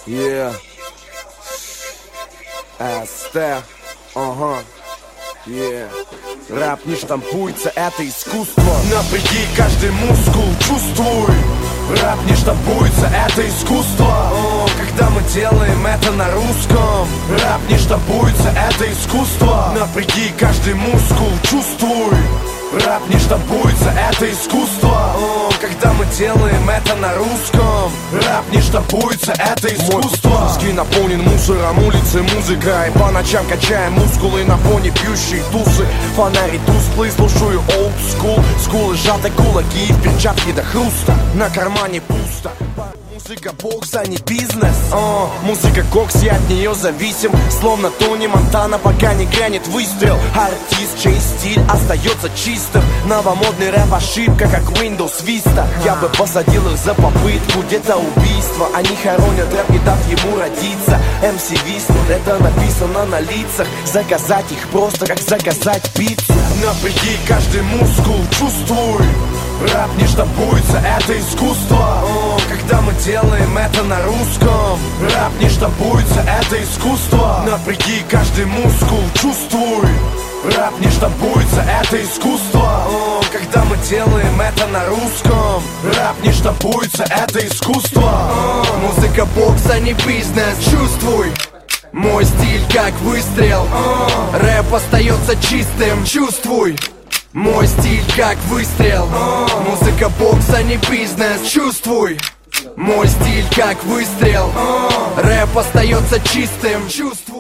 Yeah. СТ. Ага. Yeah. Рэп не штампуется, это искусство. Напряги каждый мускул, чувствуй. Рэп не штампуется, это искусство. Когда мы делаем это на русском. Рэп не штампуется, это искусство. Напряги каждый мускул, чувствуй. Рэп не штампуется, это искусство. Когда мы делаем это на русском. Рэп не штампуется, это искусство. Мой пуски наполнен мусором, улицы музыка. И по ночам качаем мускулы на фоне пьющей тусы. Фонари тусклые, слушаю old school. Скулы сжаты, кулаки в перчатке до хруста. На кармане пусто. Музыка бокс, а не бизнес. Музыка кокс, я от нее зависим. Словно Тони Монтана, пока не грянет выстрел. Артист, чей стиль остается чистым. Новомодный рэп ошибка, как Windows Vista. Я бы посадил их за попытку, где-то убийство. Они хоронят рэп, не дав ему родиться. MC виснут, это написано на лицах. Заказать их просто, как заказать пиццу. Напряги каждый мускул, чувствуй. Рэп не штампуется, это искусство. Когда мы делаем это на русском. Рэп не штампуется, это искусство. Напряги каждый мускул, чувствуй. Рэп не штампуется, это искусство. Когда мы делаем это на русском. Рэп не штампуется, это искусство. Музыка бокс, а не бизнес, чувствуй. Мой стиль как выстрел. Рэп остается чистым, чувствуй. Мой стиль как выстрел. Музыка бокс, а не бизнес, чувствуй. Мой стиль как выстрел. Рэп остается чистым, чувствуй.